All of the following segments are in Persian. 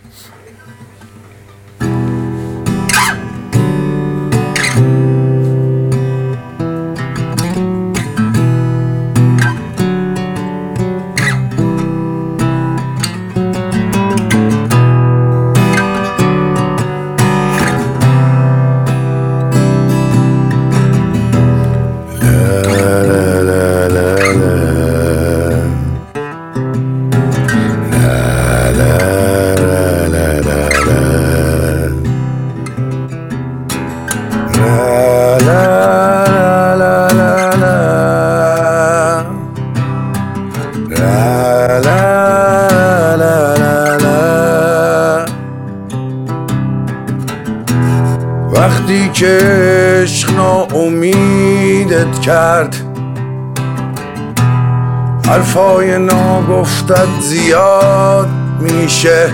وقتی که عشق ناامیدت کرد، حرفای ناگفتت زیاد میشه.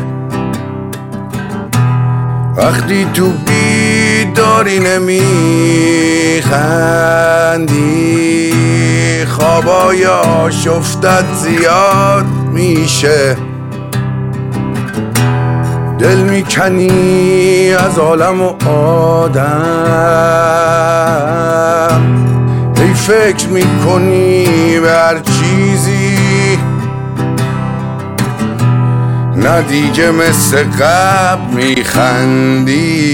وقتی تو بیداری نمیخندی، خوابای آشفتت زیاد میشه. دل میکنی از عالم و آدم، ای فکر میکنی به هر چیزی، نه دیگه مثل قبل میخندی.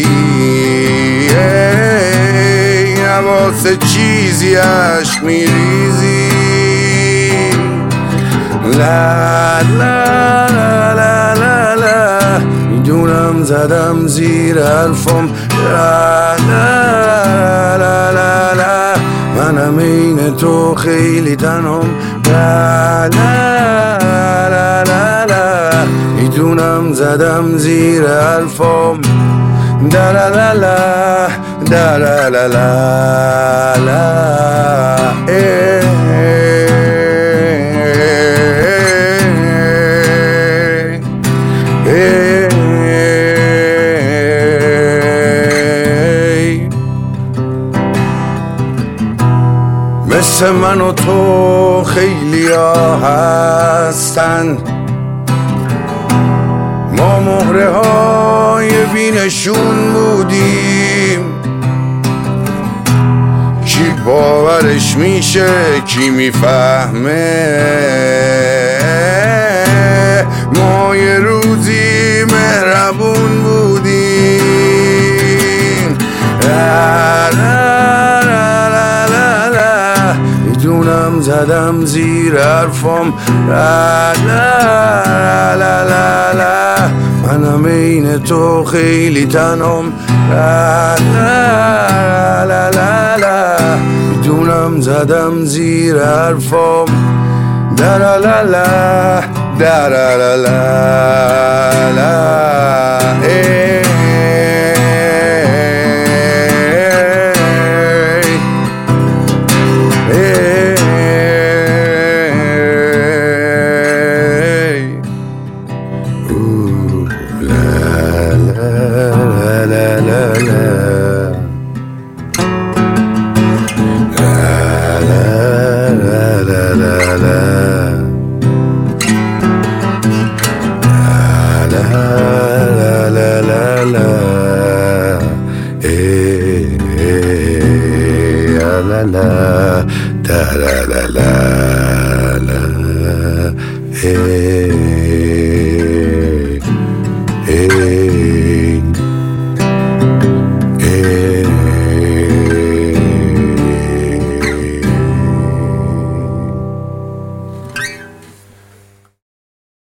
نه واسه چیزی عشق میریزی. لا لا لا لا لا لا، میدونم زدم زیر حرفم. لا لا لا لا لا، منم این تو خیلی تنهم. لا لا لا لا لا، میدونم زدم زیر حرفم. دا لا لا لا دا لا لا لا لا. مثل من و تو خیلی ها هستن، ما مهره های بینشون بودیم. کی باورش میشه، کی میفهمه؟ ما یه روزی مهربون بودیم. لا لا لا لا لا، میدونم زدم زیر حرفم. لا لا لا لا لا، منم این تو خیلی تنهم. لا لا لا لا لا، میدونم زدم زیر حرفم. دا لا لا لا دا لا لا لا لا. La